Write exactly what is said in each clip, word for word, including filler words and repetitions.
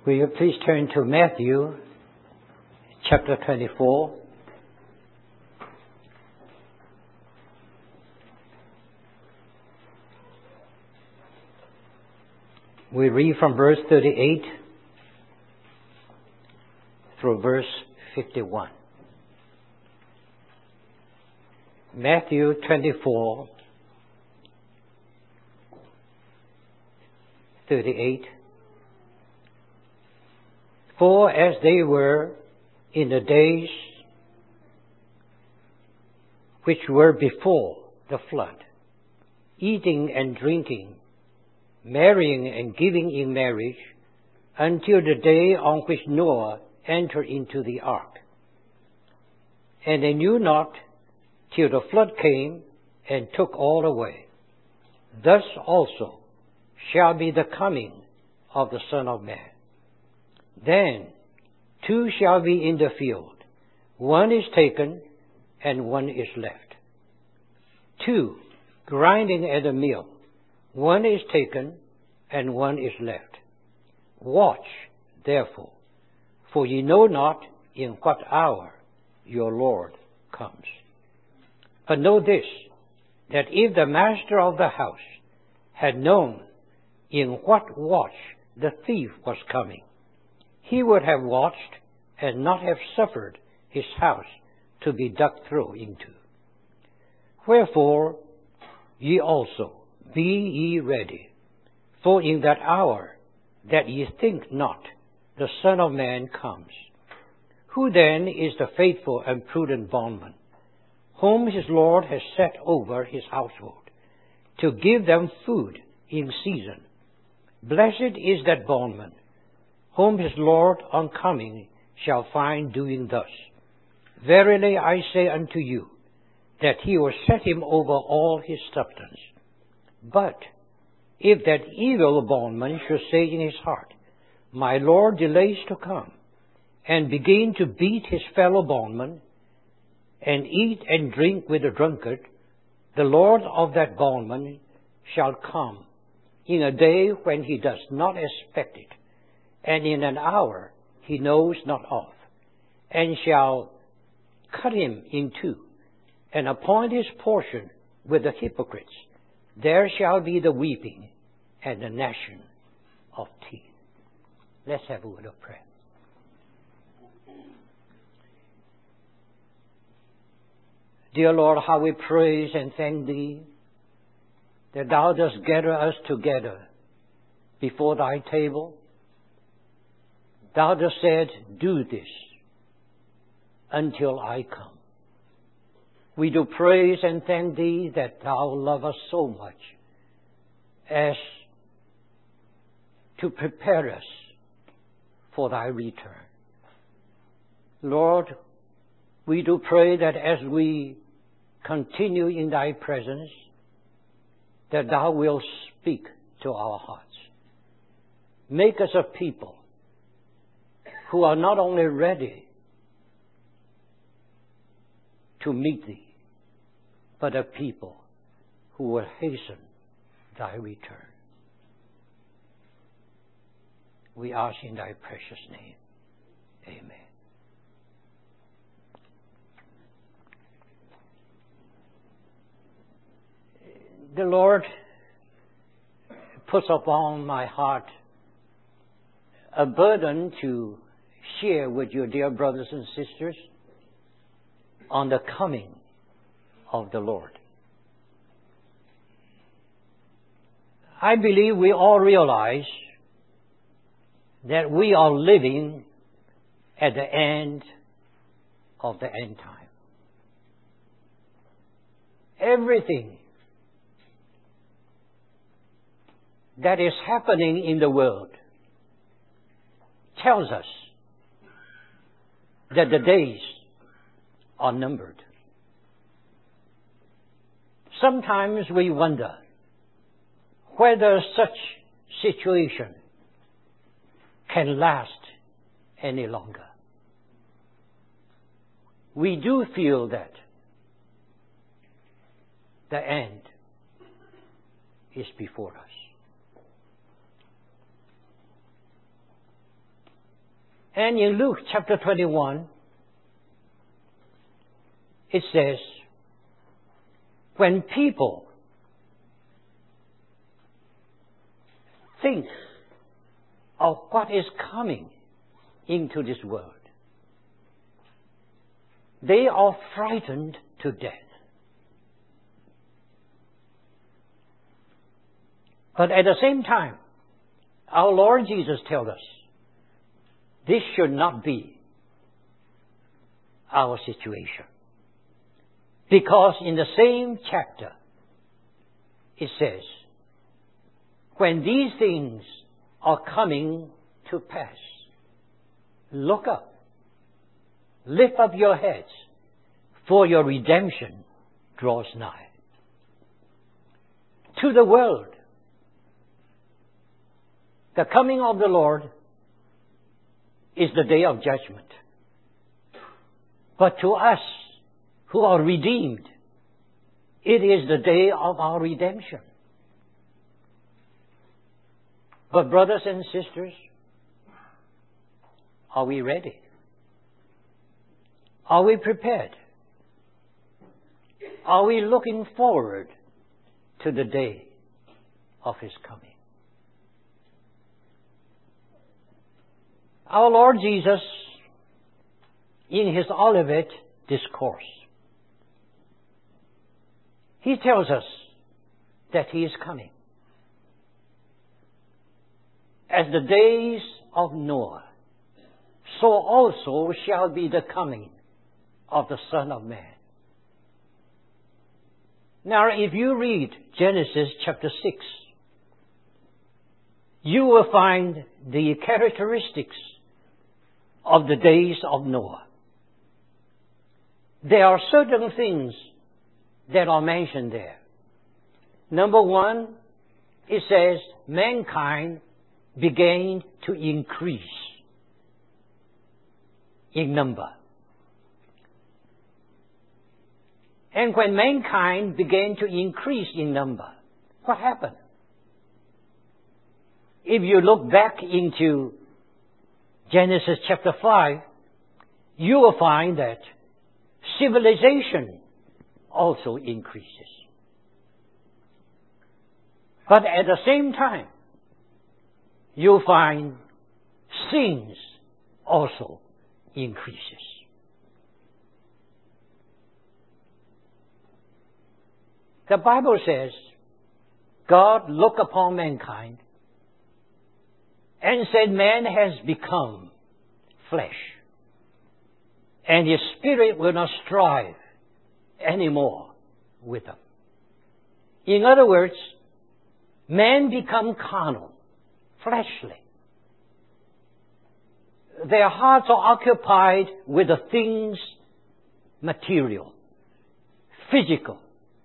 Will you please turn to Matthew chapter twenty-four. We read from verse thirty-eight through verse fifty-one. Matthew twenty-four, thirty-eight. For as they were in the days which were before the flood, eating and drinking, marrying and giving in marriage, until the day on which Noah entered into the ark. And they knew not till the flood came and took all away. Thus also shall be the coming of the Son of Man. Then two shall be in the field, one is taken and one is left. Two grinding at the mill, one is taken and one is left. Watch, therefore, for ye know not in what hour your Lord comes. But know this, that if the master of the house had known in what watch the thief was coming, he would have watched and not have suffered his house to be dug through into. Wherefore, ye also be ye ready, for in that hour that ye think not, the Son of Man comes. Who then is the faithful and prudent bondman, whom his Lord has set over his household, to give them food in season? Blessed is that bondman, whom his Lord on coming shall find doing thus. Verily I say unto you, that he will set him over all his substance. But if that evil bondman should say in his heart, My Lord delays to come, and begin to beat his fellow bondman, and eat and drink with the drunkard, the Lord of that bondman shall come in a day when he does not expect it, and in an hour he knows not of, and shall cut him in two, and appoint his portion with the hypocrites. There shall be the weeping and the gnashing of teeth. Let's have a word of prayer. Dear Lord, how we praise and thank Thee that Thou dost gather us together before Thy table. Thou dost said, do this until I come. We do praise and thank Thee that Thou love us so much as to prepare us for Thy return. Lord, we do pray that as we continue in Thy presence, that Thou wilt speak to our hearts. Make us a people who are not only ready to meet Thee, but a people who will hasten Thy return. We ask in Thy precious name. Amen. The Lord puts upon my heart a burden to share with you, dear brothers and sisters, on the coming of the Lord. I believe we all realize that we are living at the end of the end time. Everything that is happening in the world tells us that the days are numbered. Sometimes we wonder whether such situation can last any longer. We do feel that the end is before us. And in Luke chapter twenty-one, it says, when people think of what is coming into this world, they are frightened to death. But at the same time, our Lord Jesus tells us, this should not be our situation. Because in the same chapter, it says, when these things are coming to pass, look up, lift up your heads, for your redemption draws nigh. To the world, the coming of the Lord is the day of judgment. But to us who are redeemed, it is the day of our redemption. But brothers and sisters, are we ready? Are we prepared? Are we looking forward to the day of His coming? Our Lord Jesus, in His Olivet Discourse, He tells us that He is coming. As the days of Noah, so also shall be the coming of the Son of Man. Now, if you read Genesis chapter six, you will find the characteristics of the days of Noah. There are certain things that are mentioned there. Number one, it says mankind began to increase in number. And when mankind began to increase in number, what happened? If you look back into Genesis chapter five, you will find that civilization also increases. But at the same time, you'll find sins also increases. The Bible says, God looked upon mankind and said, man has become flesh, and his spirit will not strive anymore with them. In other words, man become carnal, fleshly. Their hearts are occupied with the things material, physical.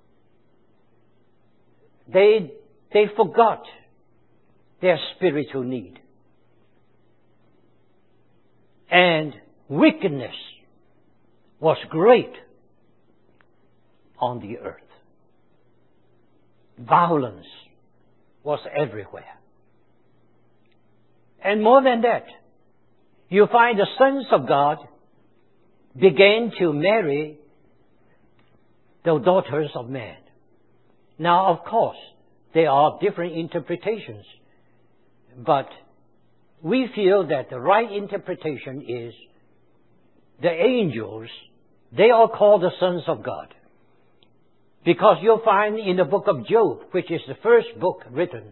They, they forgot their spiritual need. And wickedness was great on the earth. Violence was everywhere. And more than that, you find the sons of God began to marry the daughters of man. Now, of course, there are different interpretations, but we feel that the right interpretation is the angels, they are called the sons of God. Because you'll find in the book of Job, which is the first book written,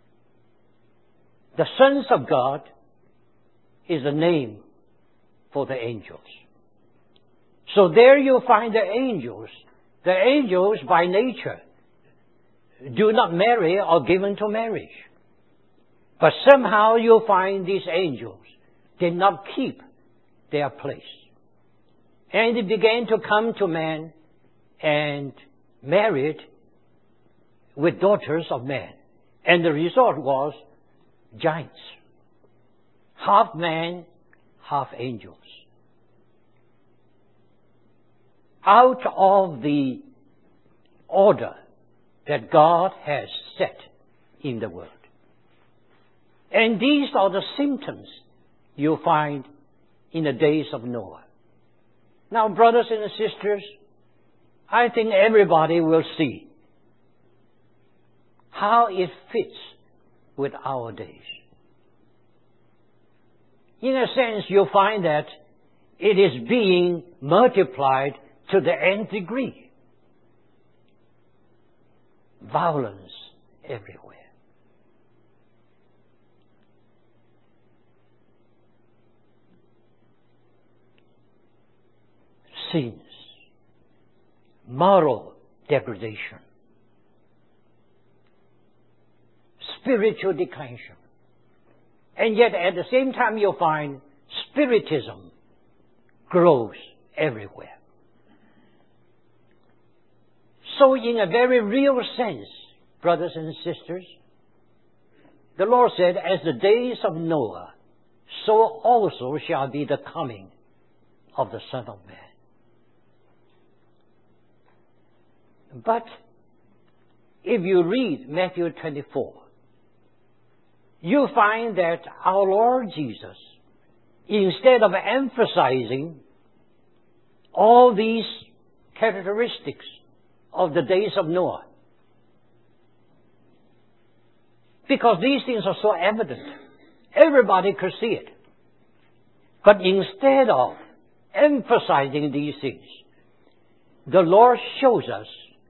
the sons of God is a name for the angels. So there you'll find the angels. The angels, by nature, do not marry or given to marriage. But somehow you'll find these angels did not keep their place. And they began to come to man and married with daughters of man. And the result was giants. Half man, half angels. Out of the order that God has set in the world. And these are the symptoms you find in the days of Noah. Now, brothers and sisters, I think everybody will see how it fits with our days. In a sense, you'll find that it is being multiplied to the nth degree. Violence everywhere. Sins. Moral degradation. Spiritual declension. And yet at the same time you'll find spiritism grows everywhere. So in a very real sense, brothers and sisters, the Lord said, as the days of Noah, so also shall be the coming of the Son of Man. But if you read Matthew twenty-four, you find that our Lord Jesus, instead of emphasizing all these characteristics of the days of Noah, because these things are so evident, everybody could see it. But instead of emphasizing these things, the Lord shows us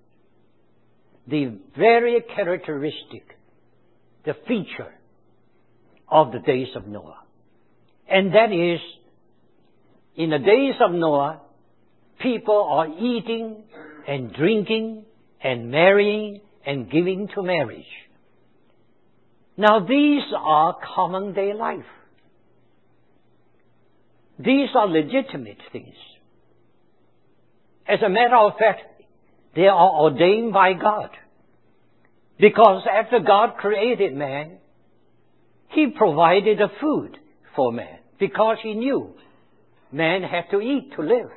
the very characteristic, the feature of the days of Noah. And that is, in the days of Noah, people are eating and drinking and marrying and giving to marriage. Now these are common day life. These are legitimate things. As a matter of fact, they are ordained by God. Because after God created man, He provided a food for man. Because He knew man had to eat to live.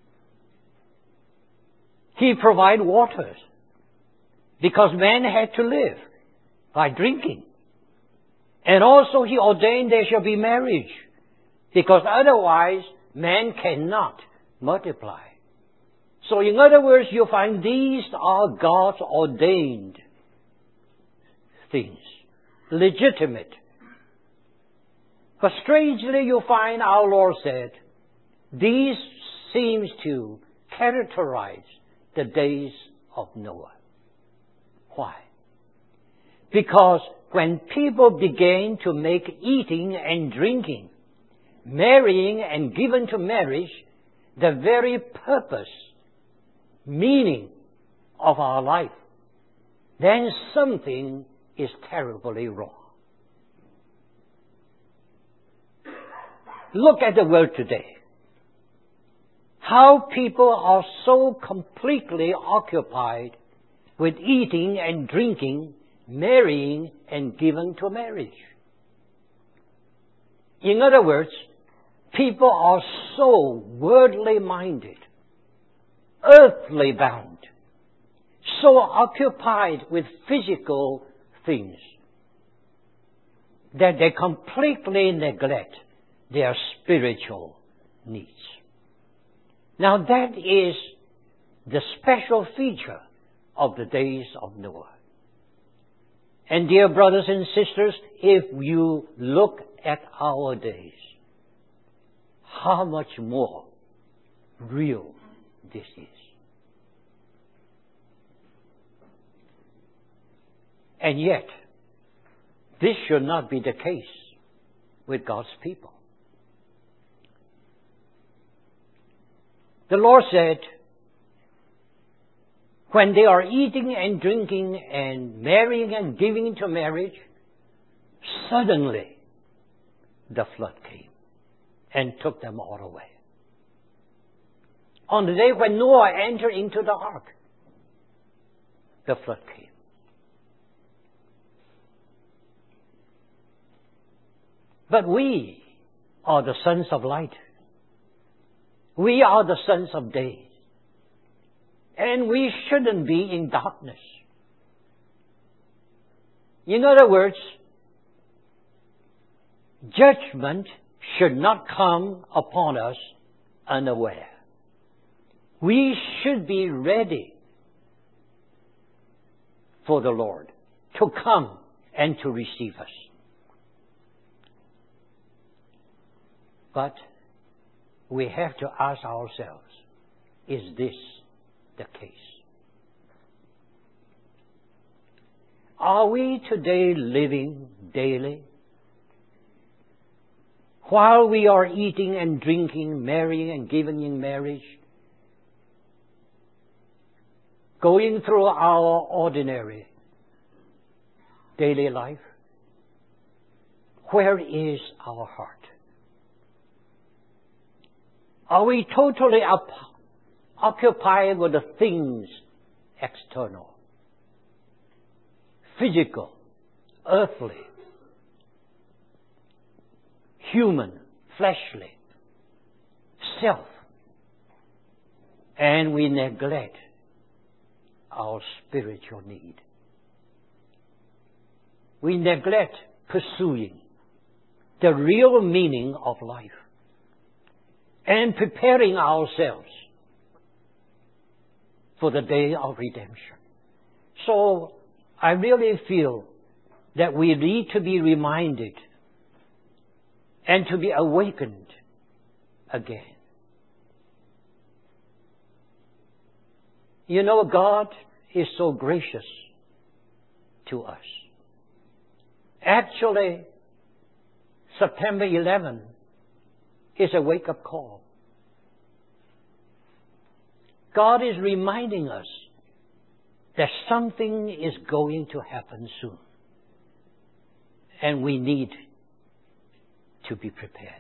He provided waters. Because man had to live by drinking. And also He ordained there shall be marriage. Because otherwise man cannot multiply. So in other words, you find these are God's ordained things. Legitimate. But strangely you find our Lord said, these seems to characterize the days of Noah. Why? Because when people began to make eating and drinking, marrying and given to marriage, the very purpose, meaning of our life, then something is terribly wrong. Look at the world today. How people are so completely occupied with eating and drinking, marrying and given to marriage. In other words, people are so worldly minded, earthly bound, so occupied with physical things that they completely neglect their spiritual needs. Now that is the special feature of the days of Noah. And dear brothers and sisters, if you look at our days, how much more real this is. And yet, this should not be the case with God's people. The Lord said, when they are eating and drinking and marrying and giving into marriage, suddenly the flood came and took them all away. On the day when Noah entered into the ark, the flood came. But we are the sons of light. We are the sons of day. And we shouldn't be in darkness. In other words, judgment should not come upon us unaware. We should be ready for the Lord to come and to receive us. But we have to ask ourselves, is this the case? Are we today living daily while we are eating and drinking, marrying and giving in marriage, going through our ordinary daily life? Where is our heart? Are we totally up, occupied with the things external, physical, earthly, human, fleshly, self, and we neglect our spiritual need? We neglect pursuing the real meaning of life and preparing ourselves for the day of redemption. So I really feel that we need to be reminded and to be awakened again. You know, God is so gracious to us. Actually, September eleventh is a wake-up call. God is reminding us that something is going to happen soon. And we need to be prepared.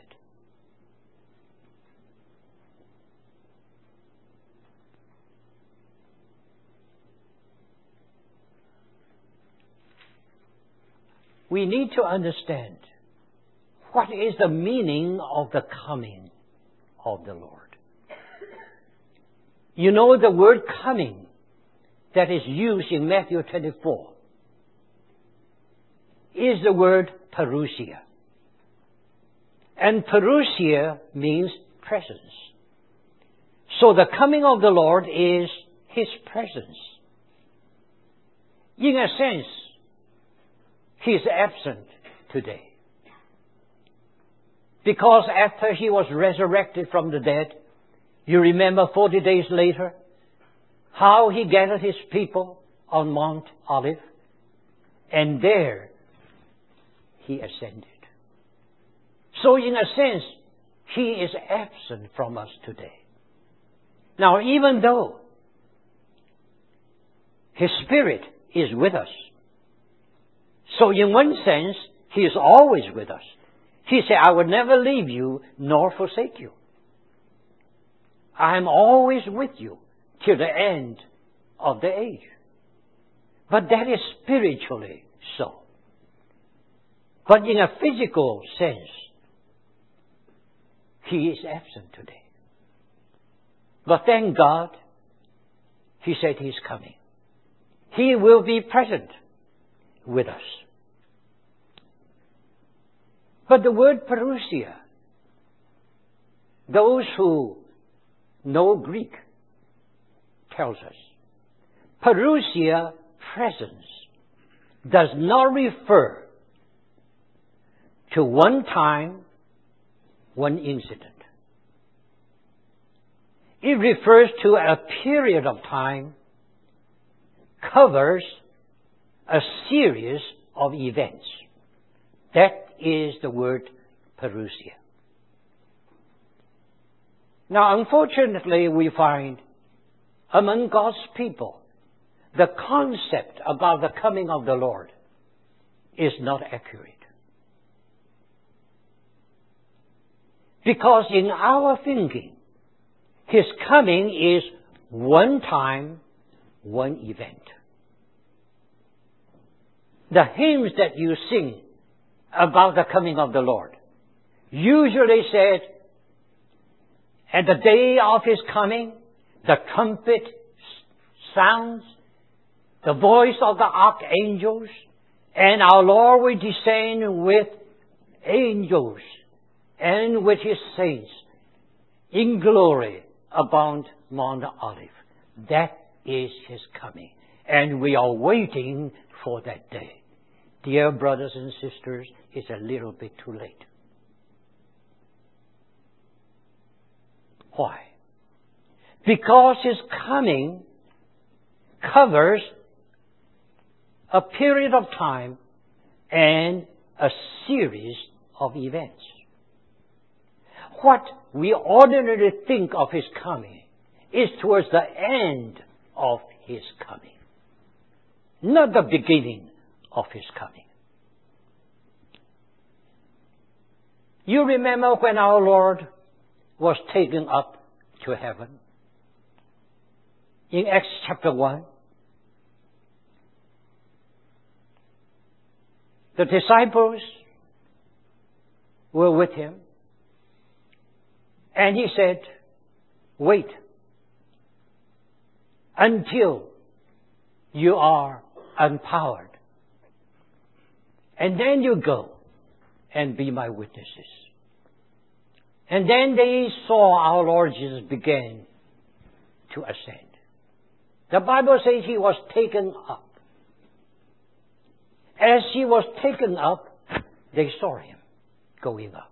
We need to understand what is the meaning of the coming of the Lord. You know, the word coming that is used in Matthew twenty-four is the word parousia. And parousia means presence. So the coming of the Lord is His presence. In a sense, He is absent today. Because after He was resurrected from the dead, you remember forty days later, how He gathered His people on Mount Olive, and there He ascended. So in a sense, He is absent from us today. Now, even though His Spirit is with us, so in one sense, He is always with us. He said, I will never leave you nor forsake you. I am always with you till the end of the age. But that is spiritually so. But in a physical sense, He is absent today. But thank God, He said He's coming. He will be present with us. But the word parousia, those who know Greek tells us, parousia, presence, does not refer to one time, one incident. It refers to a period of time, covers a series of events. That is the word parousia. Now, unfortunately, we find among God's people, the concept about the coming of the Lord is not accurate. Because in our thinking, His coming is one time, one event. The hymns that you sing about the coming of the Lord usually said, at the day of His coming, the trumpet sounds, the voice of the archangels, and our Lord will descend with angels and with His saints in glory upon Mount Olive. That is His coming. And we are waiting for that day. Dear brothers and sisters, it's a little bit too late. Why? Because His coming covers a period of time and a series of events. What we ordinarily think of His coming is towards the end of His coming, not the beginning of His coming. You remember when our Lord was taken up to heaven? In Acts chapter one, the disciples were with Him, and He said, wait until you are empowered, and then you go and be my witnesses. And then they saw our Lord Jesus begin to ascend. The Bible says He was taken up. As He was taken up, they saw Him going up.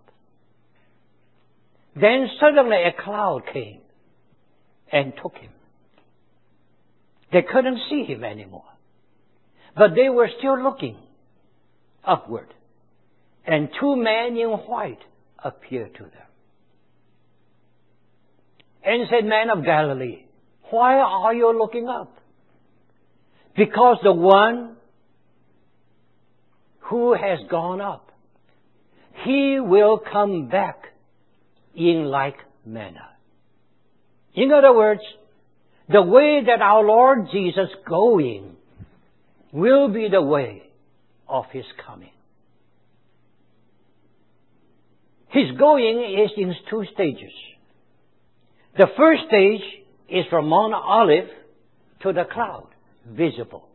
Then suddenly a cloud came and took Him. They couldn't see Him anymore. But they were still looking upward. And two men in white appeared to them. And said, Men of Galilee, why are you looking up? Because the one who has gone up, He will come back in like manner. In other words, the way that our Lord Jesus going will be the way of His coming. His going is in two stages. The first stage is from Mount Olive to the cloud, visible.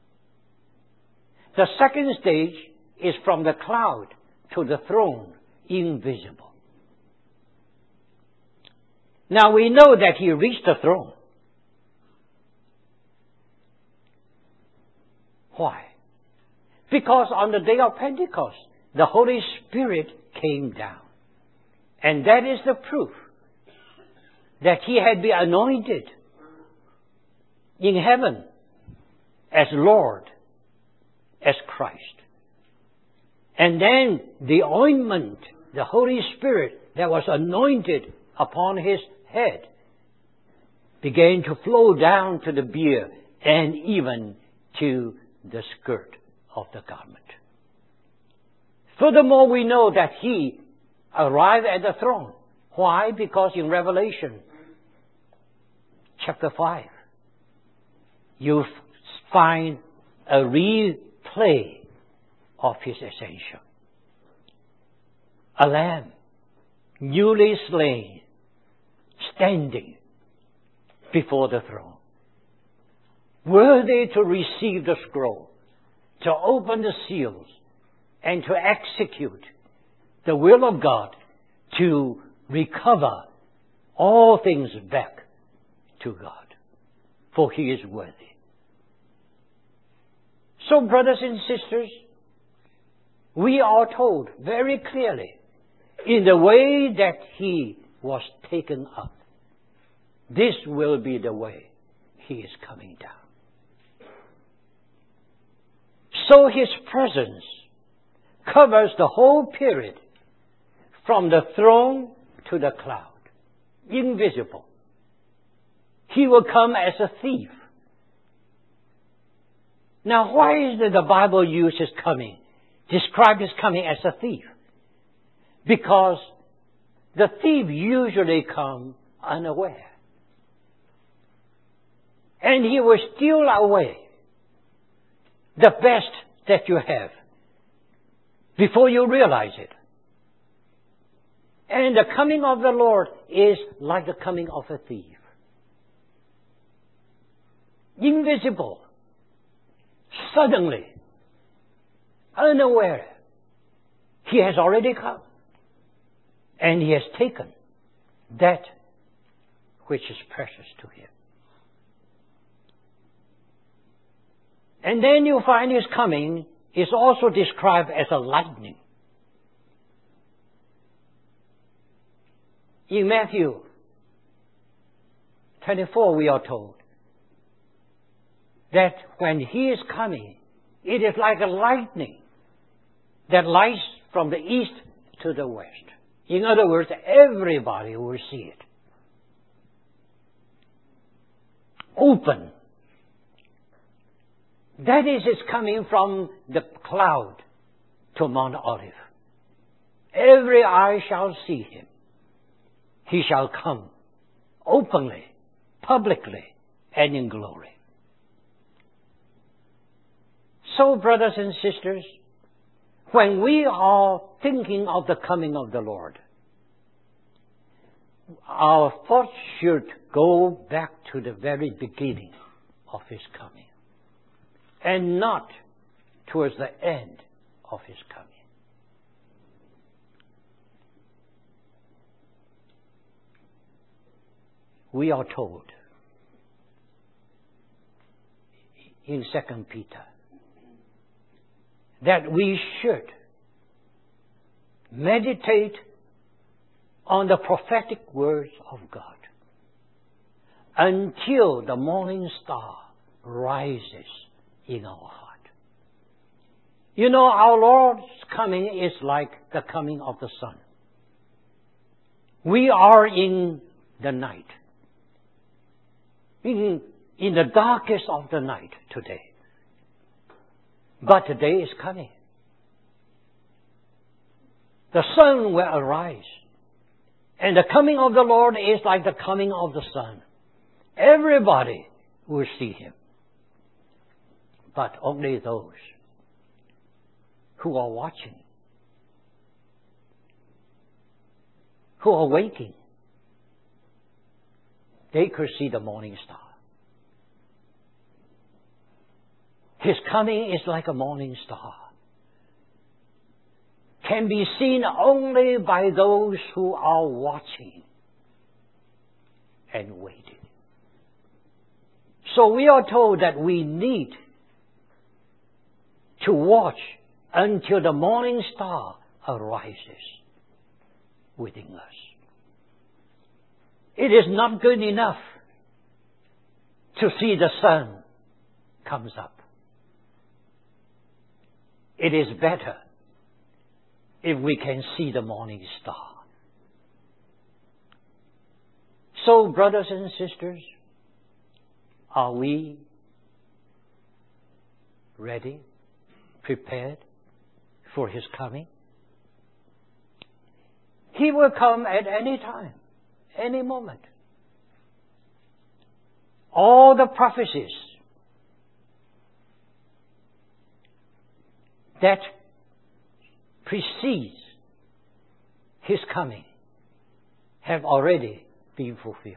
The second stage is from the cloud to the throne, invisible. Now we know that He reached the throne. Why? Because on the day of Pentecost, the Holy Spirit came down. And that is the proof that He had been anointed in heaven as Lord, as Christ. And then the ointment, the Holy Spirit that was anointed upon His head began to flow down to the beard and even to the skirt of the garment. Furthermore, we know that He arrived at the throne. Why? Because in Revelation chapter five, you find a replay of His ascension. A lamb, newly slain, standing before the throne, worthy to receive the scroll, to open the seals, and to execute the will of God to recover all things back to God, for He is worthy. So, brothers and sisters, we are told very clearly in the way that He was taken up, this will be the way He is coming down. So His presence covers the whole period from the throne to the cloud, invisible. He will come as a thief. Now, why is it the Bible uses coming, describe His coming as a thief? Because the thief usually comes unaware. And he will steal away the best that you have before you realize it. And the coming of the Lord is like the coming of a thief. Invisible. Suddenly. Unaware. He has already come. And He has taken that which is precious to Him. And then you find His coming is also described as a lightning. In Matthew twenty-four, we are told that when He is coming, it is like a lightning that lights from the east to the west. In other words, everybody will see it. Open. That is, it's coming from the cloud to Mount Olive. Every eye shall see Him. He shall come openly, publicly, and in glory. So, brothers and sisters, when we are thinking of the coming of the Lord, our thoughts should go back to the very beginning of His coming, and not towards the end of His coming. We are told in Second Peter that we should meditate on the prophetic words of God until the morning star rises in our heart. You know, our Lord's coming is like the coming of the sun. We are in the night, in, in the darkest of the night today. But the day is coming. The sun will arise. And the coming of the Lord is like the coming of the sun. Everybody will see Him. But only those who are watching, who are waiting, they could see the morning star. His coming is like a morning star. Can be seen only by those who are watching and waiting. So we are told that we need to watch until the morning star arises within us. It is not good enough to see the sun comes up. It is better if we can see the morning star. So, brothers and sisters, are we ready, prepared for His coming? He will come at any time, any moment. All the prophecies that precedes His coming have already been fulfilled.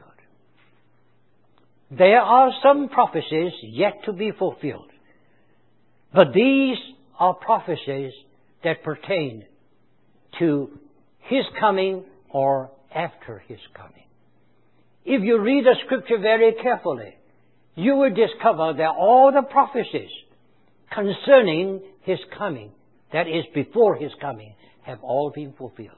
There are some prophecies yet to be fulfilled, but these are prophecies that pertain to His coming or after His coming. If you read the Scripture very carefully, you will discover that all the prophecies concerning His coming, that is before His coming, have all been fulfilled.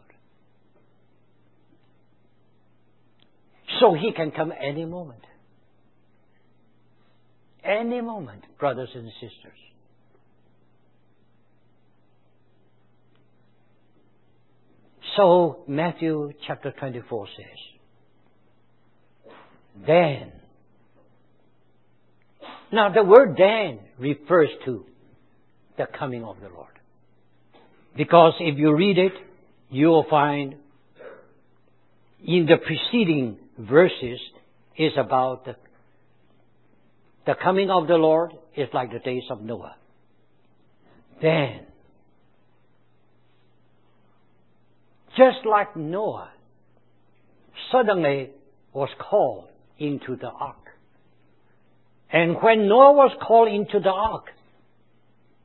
So He can come any moment. Any moment, brothers and sisters. So Matthew chapter twenty-four says, then. Now the word then refers to the coming of the Lord. Because if you read it, you will find in the preceding verses is about the, the coming of the Lord is like the days of Noah. Then, just like Noah suddenly was called into the ark. And when Noah was called into the ark,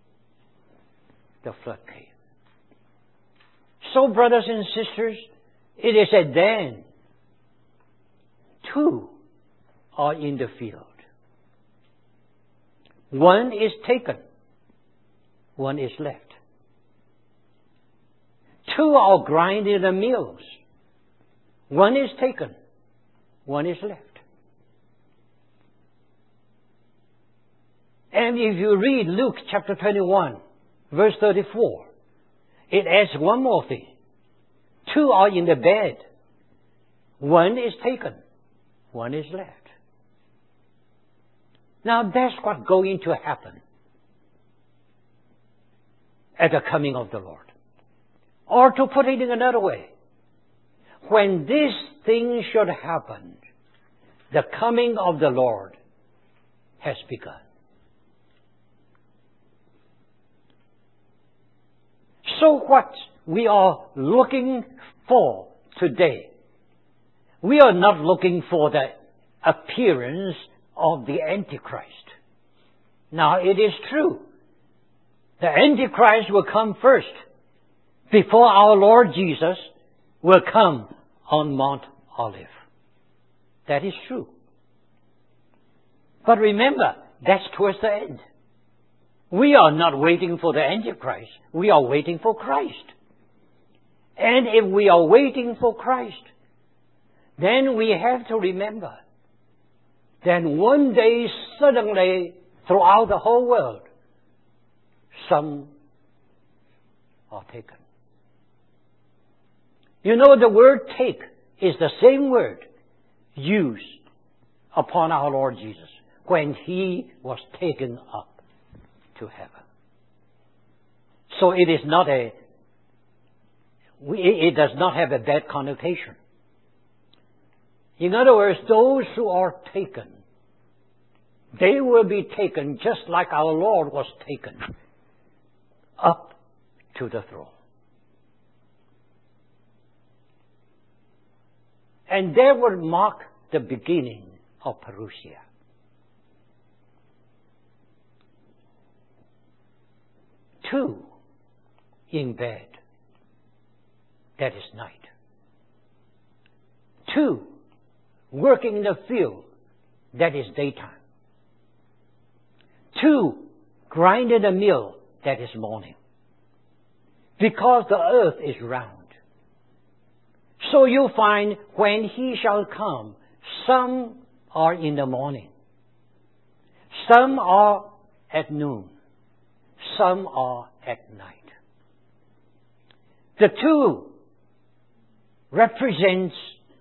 the flood came. So, brothers and sisters, It is said, then two are in the field. One is taken, one is left. Two are grinding the mills. One is taken, one is left. And if you read Luke chapter twenty-one, verse thirty-four, it adds one more thing. Two are in the bed. One is taken, one is left. Now that's what's going to happen at the coming of the Lord. Or to put it in another way, when this thing should happen, the coming of the Lord has begun. So what we are looking for today, we are not looking for the appearance of the Antichrist. Now it is true, the Antichrist will come first before our Lord Jesus will come on Mount Olive. That is true. But remember, that's towards the end. We are not waiting for the Antichrist. We are waiting for Christ. And if we are waiting for Christ, then we have to remember, then one day suddenly throughout the whole world, some are taken. You know, the word take is the same word used upon our Lord Jesus when He was taken up to heaven. So it is not a, it does not have a bad connotation. In other words, those who are taken, they will be taken just like our Lord was taken up to the throne. And that will mark the beginning of Parousia. Two in bed, that is night. Two working in the field, that is daytime. Two grinding the mill, that is morning. Because the earth is round. So you find when He shall come, some are in the morning. Some are at noon. Some are at night. The two represents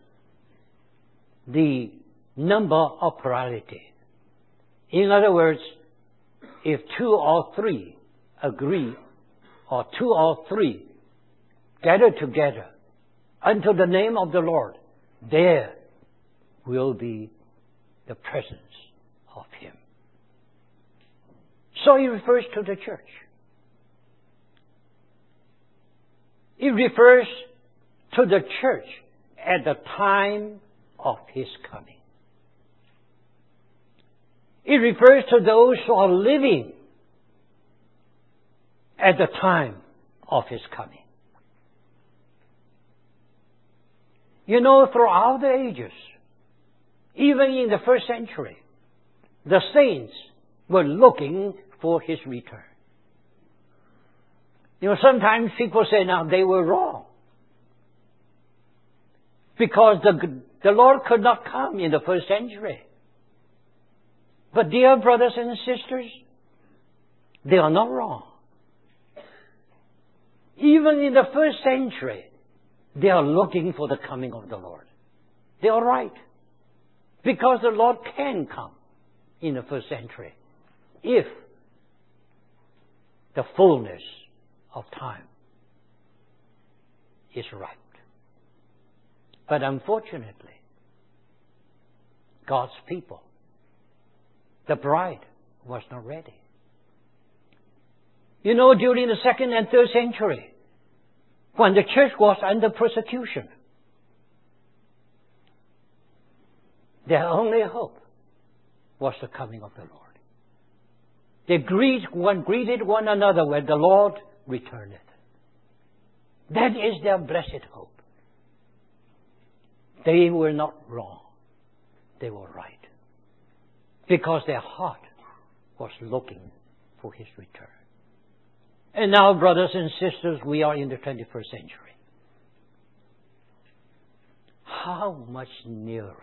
the number of plurality. In other words, if two or three agree, or two or three gather together unto the name of the Lord, there will be the presence of Him. So He refers to the church. He refers to the church at the time of His coming. It refers to those who are living at the time of His coming. You know, throughout the ages, even in the first century, the saints were looking for His return. You know, sometimes people say, now they were wrong. Because the, the Lord could not come in the first century. But dear brothers and sisters, they are not wrong. Even in the first century, they are looking for the coming of the Lord. They are right. Because the Lord can come in the first century if the fullness of time is right. But unfortunately, God's people, the bride, was not ready. You know, during the second and third century, when the church was under persecution, their only hope was the coming of the Lord. They greet one, greeted one another when the Lord returneth. That is their blessed hope. They were not wrong. They were right. Because their heart was looking for His return. And now, brothers and sisters, we are in the twenty-first century. How much nearer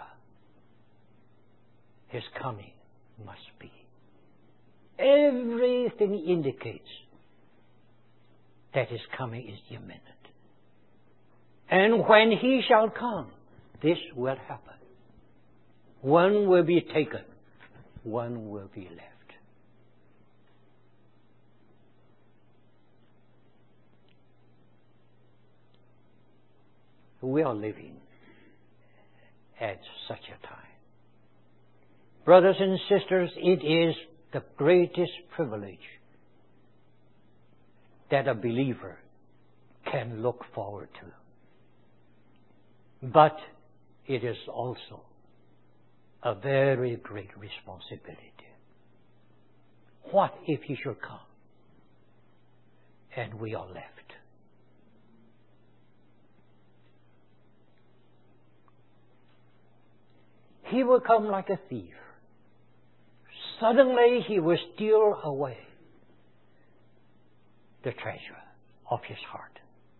His coming must be. Everything indicates that His coming is imminent. And when He shall come, this will happen. One will be taken, one will be left. We are living at such a time. Brothers and sisters, it is the greatest privilege that a believer can look forward to. But it is also a very great responsibility. What if He should come and we are left? He will come like a thief. Suddenly He will steal away the treasure of His heart.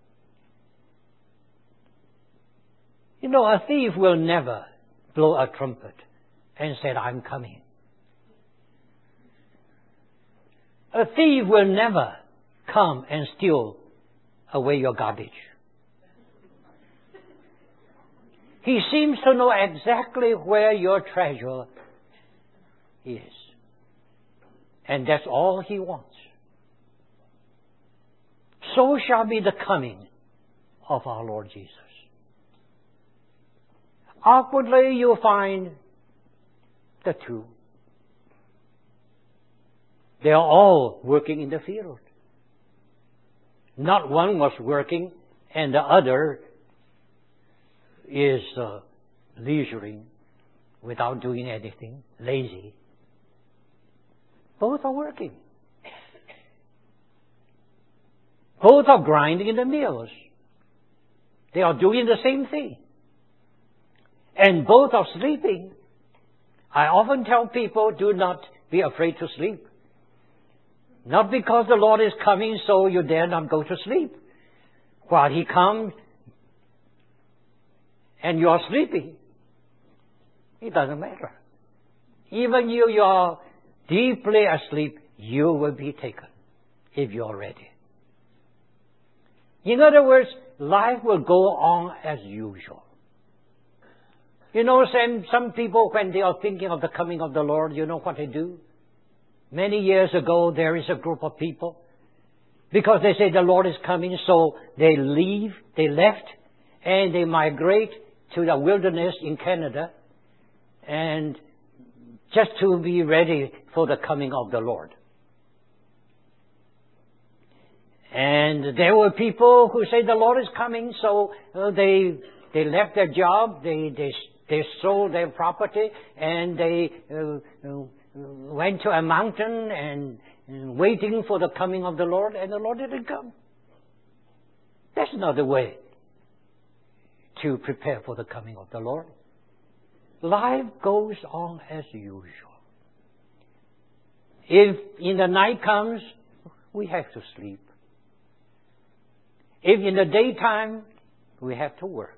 You know, a thief will never blow a trumpet and say, I'm coming. A thief will never come and steal away your garbage. He seems to know exactly where your treasure is. And that's all he wants. So shall be the coming of our Lord Jesus. Awkwardly, you'll find the two. They are all working in the field. Not one was working and the other is uh, leisuring without doing anything, lazy. Both are working. Both are grinding in the mills. They are doing the same thing. And both are sleeping. I often tell people, do not be afraid to sleep. Not because the Lord is coming, so you dare not go to sleep. While He comes and you are sleeping, it doesn't matter. Even you, you are deeply asleep, you will be taken if you are ready. In other words, life will go on as usual. You know, some, some people, when they are thinking of the coming of the Lord, you know what they do? Many years ago, there is a group of people, because they say the Lord is coming, so they leave, they left, and they migrate to the wilderness in Canada, and just to be ready for the coming of the Lord. And there were people who say the Lord is coming, so uh, they they left their job, they they they sold their property, and they uh, uh, went to a mountain and, and waiting for the coming of the Lord, and the Lord didn't come. That's not the way to prepare for the coming of the Lord. Life goes on as usual. If in the night comes, we have to sleep. If in the daytime, we have to work.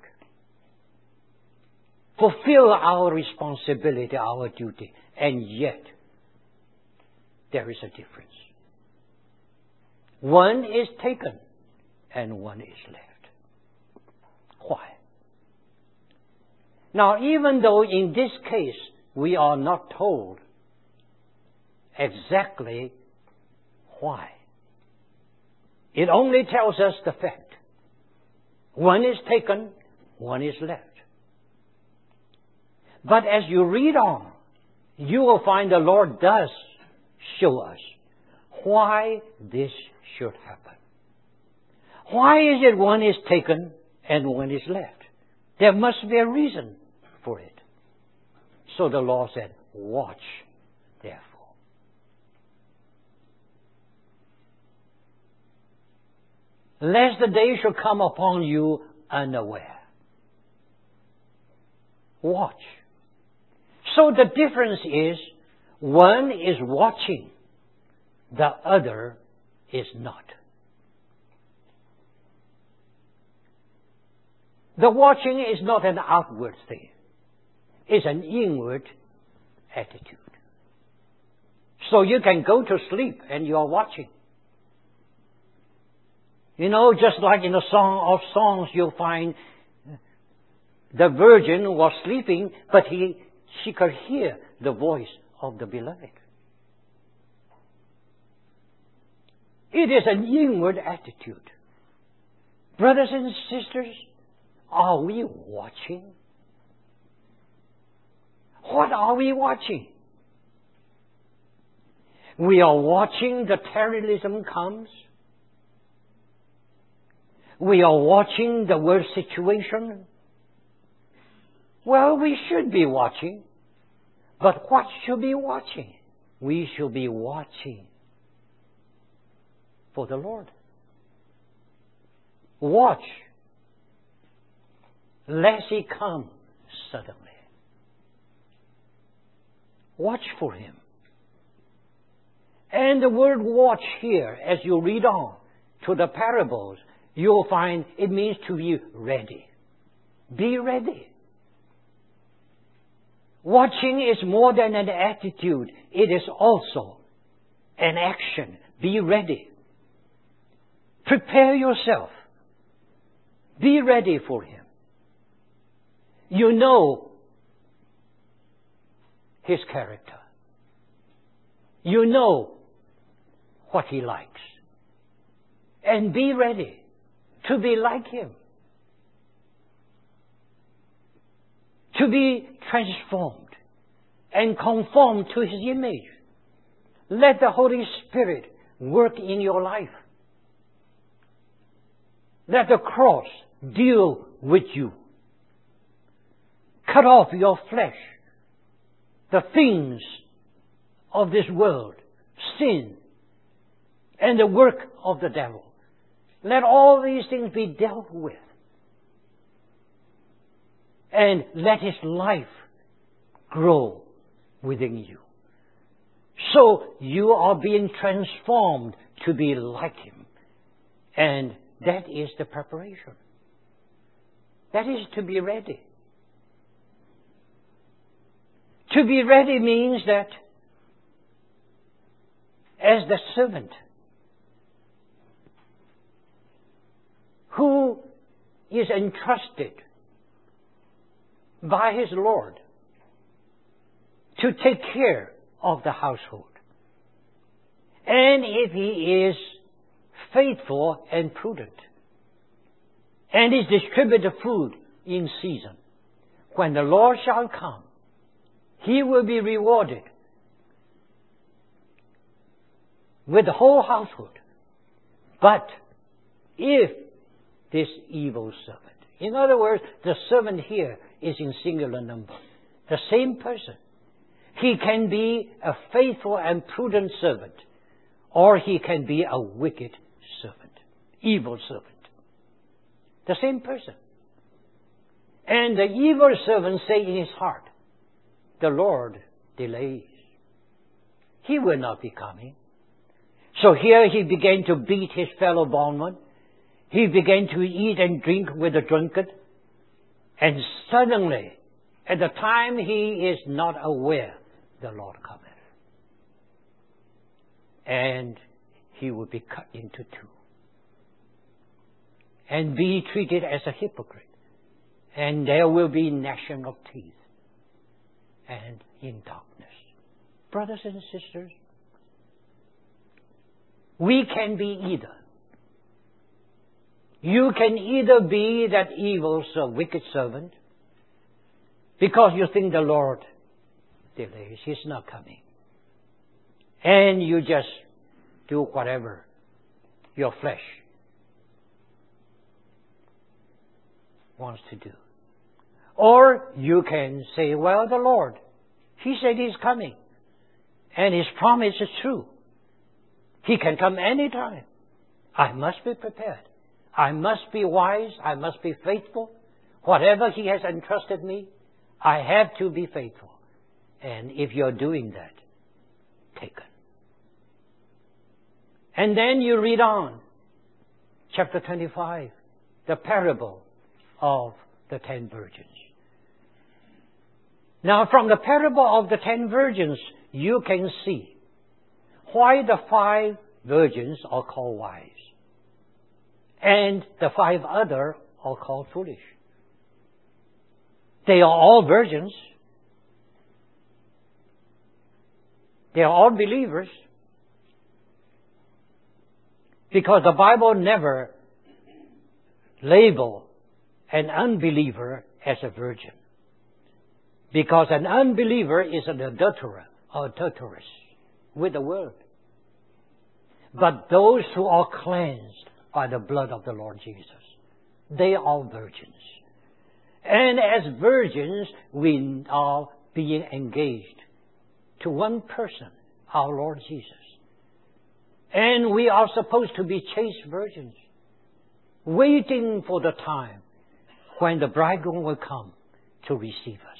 Fulfill our responsibility, our duty. And yet, there is a difference. One is taken and one is left. Why? Now, even though in this case we are not told exactly why, it only tells us the fact. One is taken, one is left. But as you read on, you will find the Lord does show us why this should happen. Why is it one is taken and one is left? There must be a reason for it. So the Lord said, watch therefore. Lest the day should come upon you unaware. watch. So the difference is, one is watching, the other is not. The watching is not an outward thing. It's an inward attitude. So you can go to sleep and you are watching. You know, just like in the Song of Songs, you'll find the virgin was sleeping, but he, she could hear the voice of the beloved. It is an inward attitude. Brothers and sisters, are we watching? What are we watching? We are watching the terrorism comes. We are watching the world situation. Well, we should be watching. But what should be watching? We should be watching for the Lord. Watch, lest He come suddenly. Watch for Him. And the word watch here, as you read on to the parables, you'll find it means to be ready. Be ready. Watching is more than an attitude. It is also an action. Be ready. Prepare yourself. Be ready for Him. You know His character. You know what He likes. And be ready to be like Him. To be transformed and conformed to His image. Let the Holy Spirit work in your life. Let the cross deal with you. Cut off your flesh, the things of this world, sin, and the work of the devil. Let all these things be dealt with. And let His life grow within you. So you are being transformed to be like Him. And that is the preparation. That is to be ready. To be ready means that as the servant who is entrusted by his Lord to take care of the household. And if he is faithful and prudent, and is distribute the food in season, when the Lord shall come, he will be rewarded with the whole household. But if this evil servant, in other words, the servant here is in singular number, the same person, he can be a faithful and prudent servant, or he can be a wicked servant, evil servant. The same person. And the evil servant say in his heart, the Lord delays. He will not be coming. So here he began to beat his fellow bondman. He began to eat and drink with the drunkard. And suddenly, at the time he is not aware, the Lord cometh. And he will be cut into two. And be treated as a hypocrite. And there will be gnashing of teeth. And in darkness. Brothers and sisters, we can be either. You can either be that evil, so wicked servant, because you think the Lord delays, He's not coming. And you just do whatever your flesh wants to do. Or you can say, well, the Lord, He said He's coming. And His promise is true. He can come anytime. I must be prepared. I must be wise. I must be faithful. Whatever He has entrusted me, I have to be faithful. And if you're doing that, take it. And then you read on. Chapter twenty-five. The parable of the ten virgins. Now, from the parable of the ten virgins, you can see why the five virgins are called wise and the five other are called foolish. They are all virgins. They are all believers. Because the Bible never labels an unbeliever as a virgin. Because an unbeliever is an adulterer or adulteress with the world. But those who are cleansed by the blood of the Lord Jesus, they are virgins. And as virgins, we are being engaged to one person, our Lord Jesus. And we are supposed to be chaste virgins, waiting for the time when the bridegroom will come to receive us.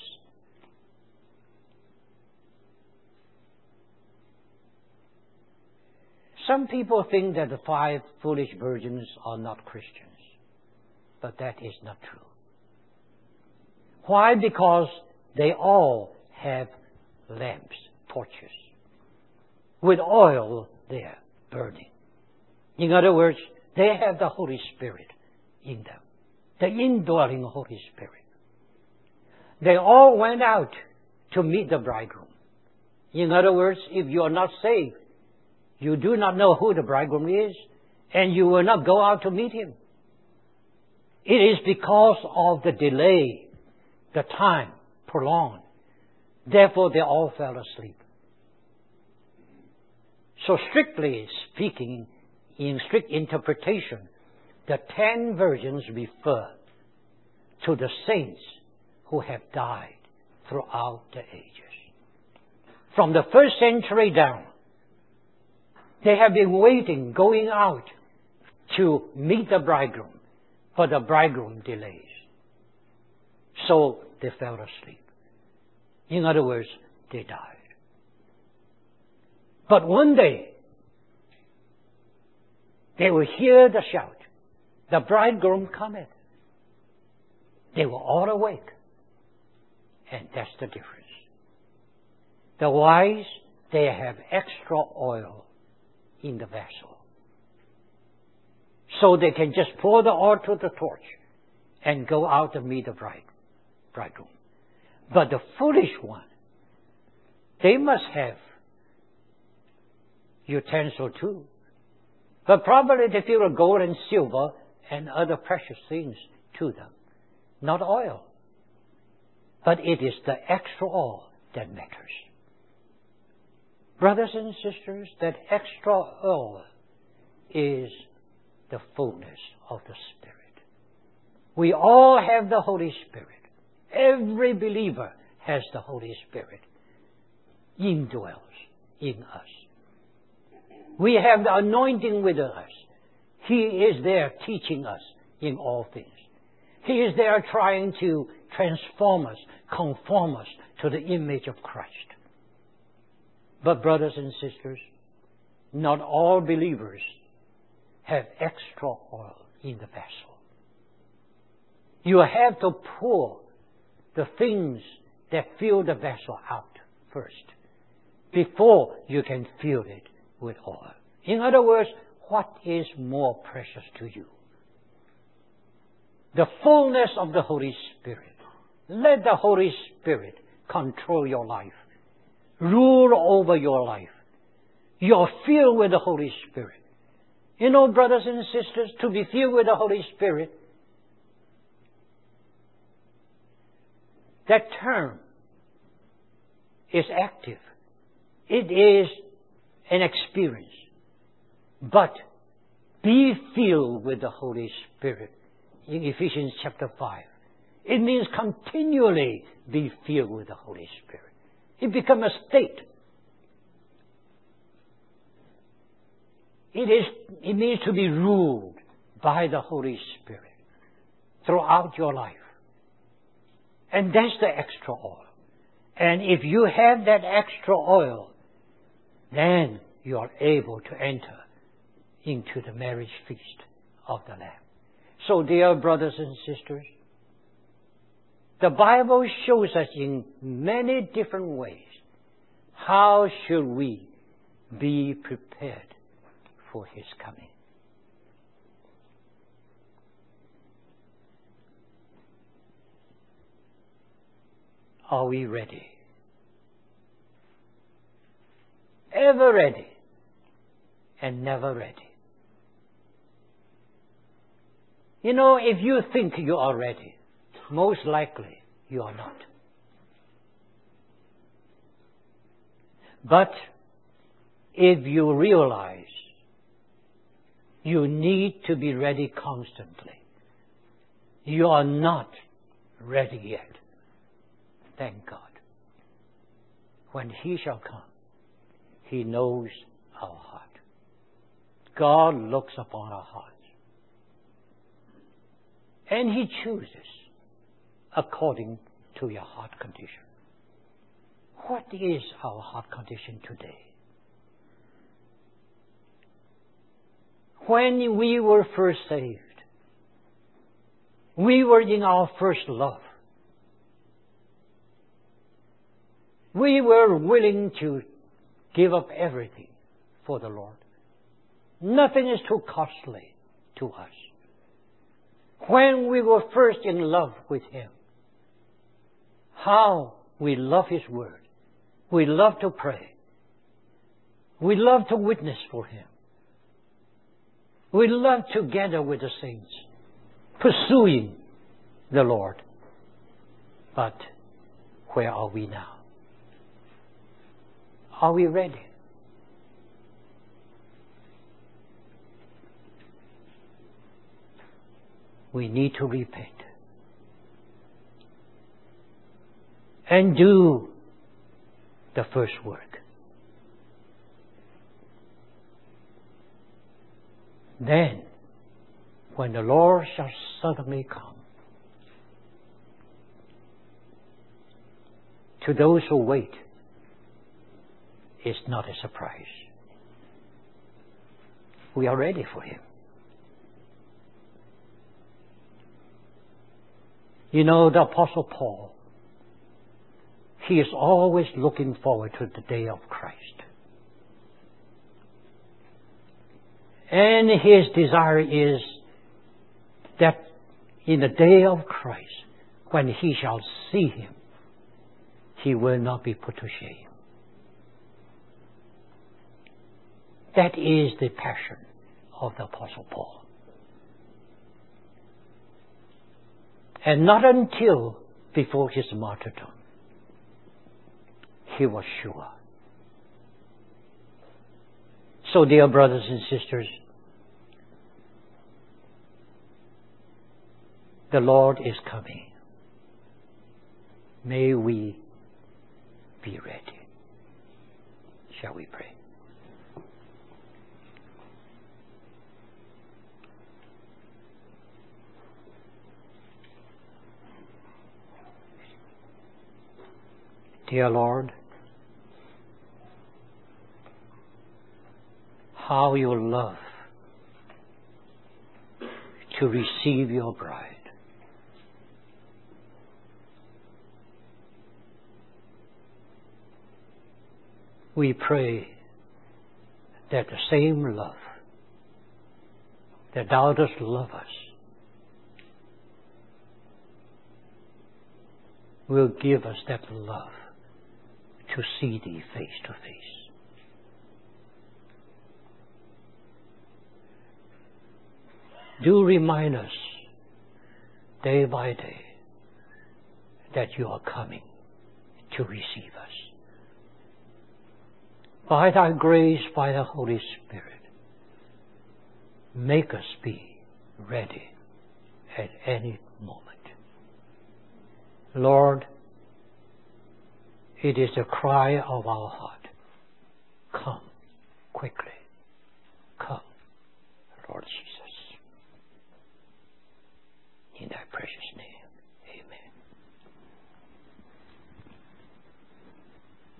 Some people think that the five foolish virgins are not Christians, but that is not true. Why? Because they all have lamps, torches, with oil there burning. In other words, they have the Holy Spirit in them, the indwelling Holy Spirit. They all went out to meet the bridegroom. In other words, if you are not saved, you do not know who the bridegroom is, and you will not go out to meet him. It is because of the delay, the time prolonged. Therefore, they all fell asleep. So strictly speaking, in strict interpretation, the ten virgins refer to the saints who have died throughout the ages. From the first century down, they have been waiting, going out to meet the bridegroom, but the bridegroom delays. So they fell asleep. In other words, they died. But one day, they will hear the shout, the bridegroom cometh. They were all awake. And that's the difference. The wise, they have extra oil in the vessel. So they can just pour the oil to the torch and go out to meet the bride, bridegroom. But the foolish one, they must have utensil too. But probably they fill gold and silver and other precious things to them. Not oil. But it is the extra oil that matters. Brothers and sisters, that extra oil is the fullness of the Spirit. We all have the Holy Spirit. Every believer has the Holy Spirit. Indwells in us. We have the anointing with us. He is there teaching us in all things. He is there trying to transform us, conform us to the image of Christ. But brothers and sisters, not all believers have extra oil in the vessel. You have to pour the things that fill the vessel out first before you can fill it with oil. In other words, what is more precious to you? The fullness of the Holy Spirit. Let the Holy Spirit control your life. Rule over your life. You're filled with the Holy Spirit. You know, brothers and sisters, to be filled with the Holy Spirit, that term is active. It is an experience. But be filled with the Holy Spirit in Ephesians chapter five. It means continually be filled with the Holy Spirit. It becomes a state. It is, it means to be ruled by the Holy Spirit throughout your life. And that's the extra oil. And if you have that extra oil, then you are able to enter into the marriage feast of the Lamb. So, dear brothers and sisters, the Bible shows us in many different ways how should we be prepared for His coming. Are we ready? Ever ready and never ready. You know, if you think you are ready, most likely you are not. But if you realize you need to be ready constantly, you are not ready yet. Thank God. When He shall come, He knows our heart. God looks upon our hearts. And He chooses according to your heart condition. What is our heart condition today? When we were first saved, we were in our first love. We were willing to give up everything for the Lord. Nothing is too costly to us. When we were first in love with Him, how we love His Word. We love to pray. We love to witness for Him. We love to gather with the saints, pursuing the Lord. But where are we now? Are we ready? We need to repent and do the first work. Then, when the Lord shall suddenly come, to those who wait, it's not a surprise. We are ready for Him. You know, the Apostle Paul, he is always looking forward to the day of Christ. And his desire is that in the day of Christ, when he shall see Him, he will not be put to shame. That is the passion of the Apostle Paul. And not until before his martyrdom, he was sure. So, dear brothers and sisters, the Lord is coming. May we be ready. Shall we pray? Dear Lord, how you love to receive your bride. We pray that the same love that thou dost love us will give us that love to see Thee face to face. Do remind us day by day that you are coming to receive us. By Thy grace, by the Holy Spirit, make us be ready at any moment. Lord, it is the cry of our heart. Come quickly.